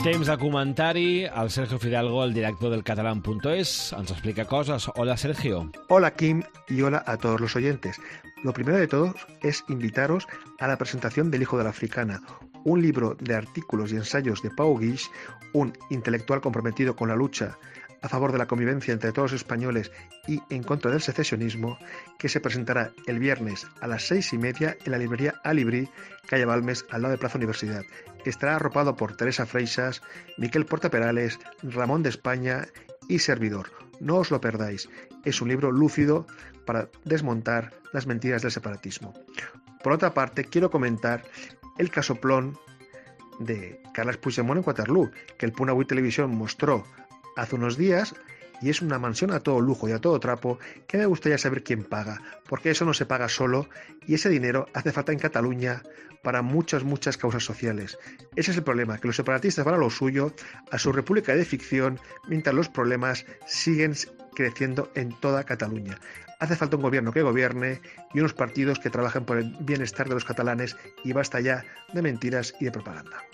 Temps de comentari, el Sergio Fidalgo, el director del catalán.es, ens explica cosas. Hola, Sergio. Hola, Kim, y hola a todos los oyentes. Lo primero de todo es invitaros a la presentación del Hijo de la Africana, un libro de artículos y ensayos de Pau Guix, un intelectual comprometido con la lucha a favor de la convivencia entre todos los españoles y en contra del secesionismo, que se presentará el viernes a las 6:30 en la librería Alibrí, calle Balmes, al lado de Plaza Universidad. Estará arropado por Teresa Freixas, Miquel Porta Perales, Ramón de España y servidor. No os lo perdáis. Es un libro lúcido para desmontar las mentiras del separatismo. Por otra parte, quiero comentar el casoplón de Carles Puigdemont en Waterloo, que el Punt Avui Televisión mostró hace unos días, y es una mansión a todo lujo y a todo trapo que me gustaría saber quién paga, porque eso no se paga solo y ese dinero hace falta en Cataluña para muchas causas sociales. Ese es el problema, que los separatistas van a lo suyo, a su república de ficción, mientras los problemas siguen creciendo en toda Cataluña. Hace falta un gobierno que gobierne y unos partidos que trabajen por el bienestar de los catalanes, y basta ya de mentiras y de propaganda.